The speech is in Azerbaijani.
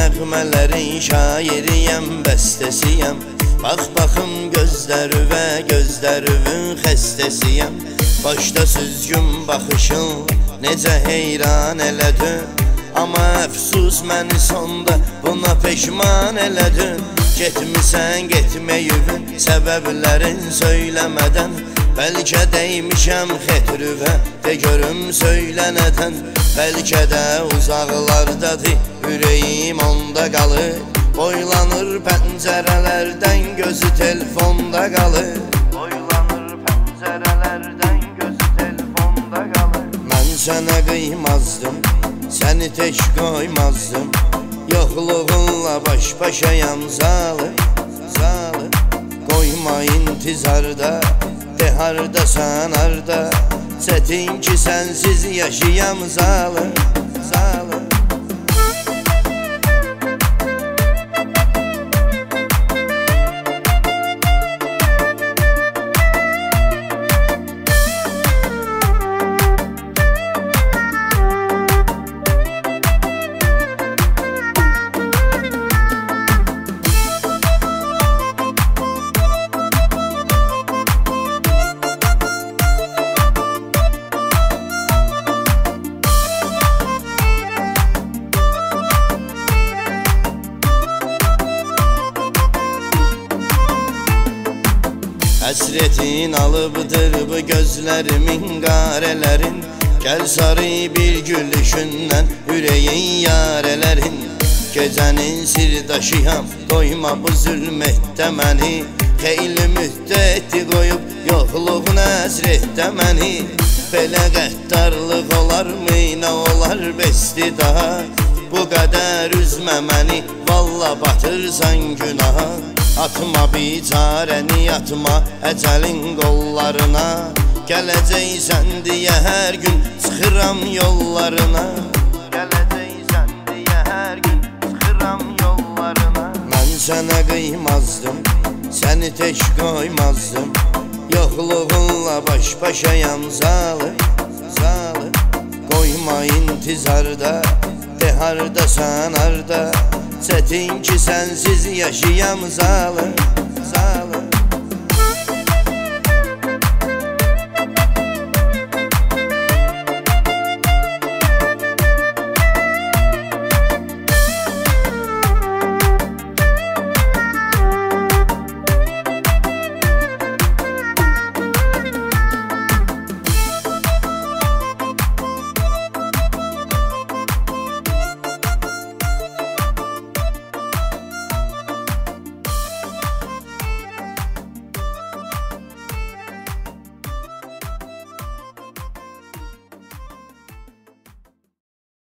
nəğmələrin şairiyəm, bəstəsiyəm. Bax baxım gözlərivə, gözlərivin xəstəsiyəm. Başda süzgün baxışın necə heyran elədin. Amma əfsus məni sonda buna peşman elədin. Getmisən getməyivin səbəblərin söyləmədən. Bəlkə dəymişəm xətrüvə, de görüm söylənədən. Bəlkə də uzaqlardadır, ürəyim onda qalır. Boylanır pəncərələrdən, gözü telefonda qalır. Boylanır pəncərələrdən, gözü telefonda qalır. Mən sənə qıymazdım, səni tək qoymazdım. Yoxluğunla baş-başayam zalı, zalı. Qoyma intizarda, de hardasan harda. Çətin ki sənsiz yaşayam zalı, zalı. Həsretin alıbdır bu gözlərimin qarələrin. Gəl sarı bir gülüşündən ürəyin yarələrin. Gecənin sirdaşıyam, doyma bu zülmətdə məni. Xeyli müddəti qoyub yoxluğun əsrətdə məni. Belə qəddarlıq olarmı, nə olar bəsdi daha. Bu qədər üzmə məni, valla batırsan günaha. Atma bicarəni, atma əcəlin qollarına. Gələcəksən deyə hər gün çıxıram yollarına. Gələcəksən deyə hər gün çıxıram yollarına. Mən sənə qıymazdım, səni tək qoymazdım. Yoxluğunla baş-başayam zalı, zalı. Qoyma intizarda, de hardasan harda. Çətin ki sənsiz yaşayam zalı.